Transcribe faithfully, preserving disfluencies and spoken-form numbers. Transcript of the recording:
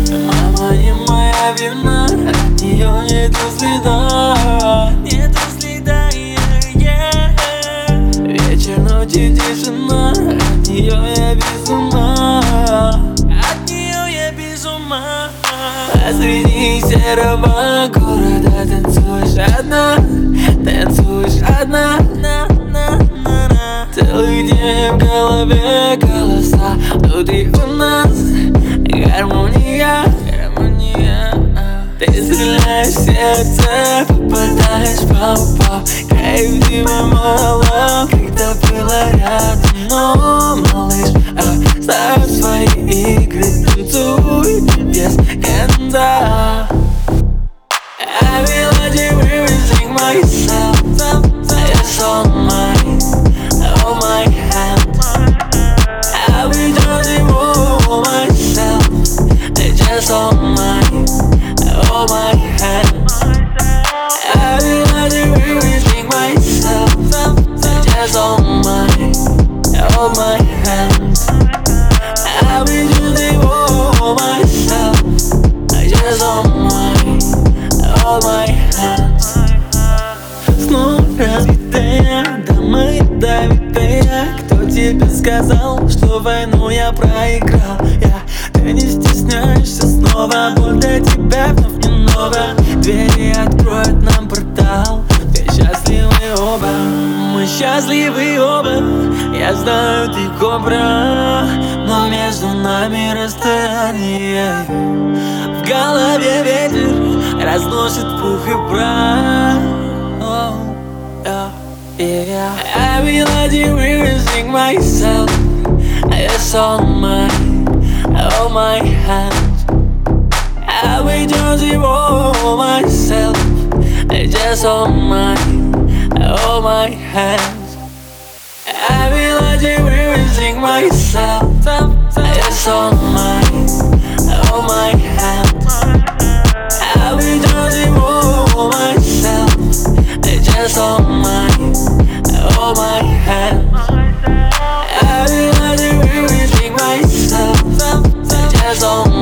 Мама не моя вина, от нее нету следа, нету следа, yeah, yeah. Вечер, ночи, тишина, от нее я без ума, от нее я без ума. Посреди серого города танцуешь одна, танцуешь одна, на, на, на, на. Целый день в голове голоса, тут и у нас гармония, гармония. Ты стреляешь в сердце, попадаешь в пау-пау. Кайф дима мало, когда было рядом. Но, малыш, оставь свои игры, танцуй без конца. I will let you everything myself. It's all mine, all my hands. I will just devote myself. It's just all mine, all my hands. I will let you everything myself. It's just all mine, all my hands. I will just devote myself. It's just all mine, all my hands. Снова разбитые дома ядовитые. Кто тебе сказал, что войну я проиграл? Я, ты не стесняешься снова, боль для тебя вновь не новая. Двери откроют нам портал, ты счастливы оба, мы счастливы оба. Я знаю, ты кобра, но между нами расстояние. В голове ветер разносит пух и прах. Oh, yeah, yeah. I will let you everything myself. It's all mine, all my hands. I will just devote myself. It's just all mine, all my hands. I will let you everything myself. It's all mine, all my hands. I will just devote myself. It's just all mine, all my hands. I will let you everything myself. It's just all